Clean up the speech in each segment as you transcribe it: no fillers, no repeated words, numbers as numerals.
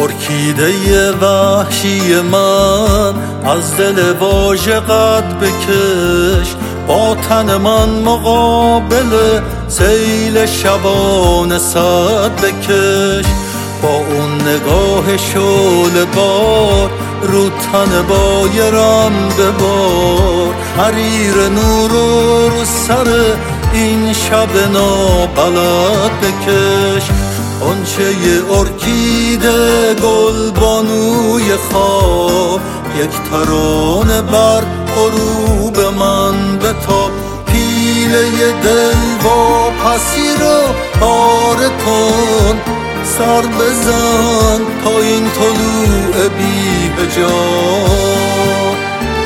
ارکیده وحشی من از دل واژه قد بکش، با تن من مقابل سیل شبانه صد بکش. با اون نگاه شعله بار رو تن بایرم ببار، حریر نور رو سر این شب نابلد بکش. غنچه ارکیده گلبانوی خواب، یک ترانه بر غروب من بتاب. پیله دل و پسی رو پاره کن، سر بزن تا این طلوع بی حجاب.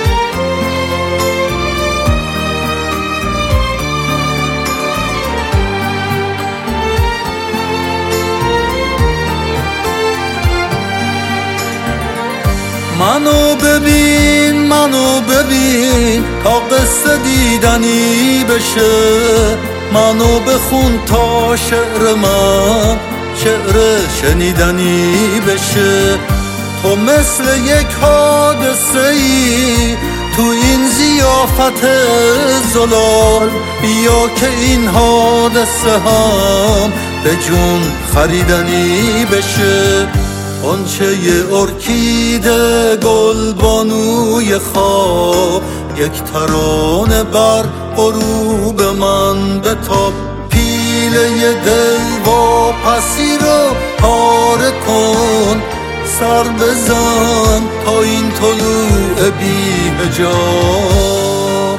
منو ببین تا قصه دیدنی بشه، منو بخون تا شعر من شعر شنیدنی بشه. تو مثل یک حادثه ای تو این ضیافت زلال، بیا که این حادثه هم به جون خریدنی بشه. غنچه ارکیده گلبانوی خواب، یک ترانه بر غروب من بتاب. پیله دل و پسی رو پاره کن، سر بزن تا این طلوع بی حجاب.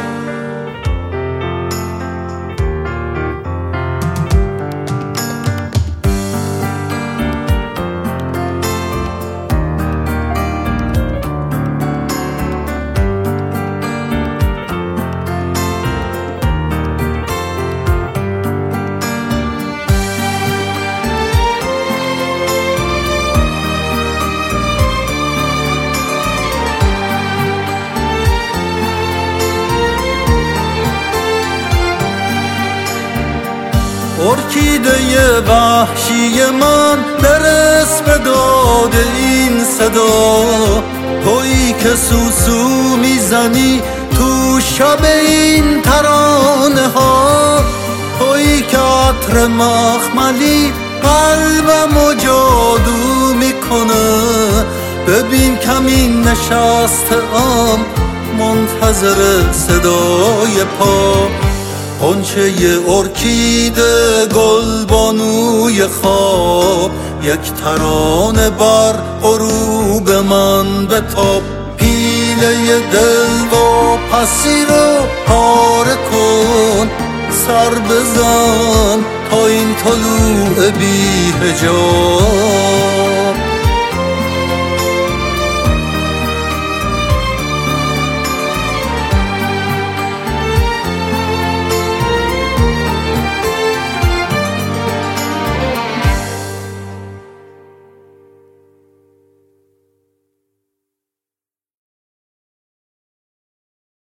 ارکیده وحشی من برس به داد این صدا، تویی که سوسو میزنی تو شب این ترانه ها، تویی که عطر مخملی قلبمو جادو میکنه. ببین کمین نشستم منتظر صدای پا. غنچه ارکیده گلبانوی خواب، یک ترانه بر غروب من بتاب. پیله دل و پسی رو پاره کن، سر بزن تا این طلوع بی حجاب.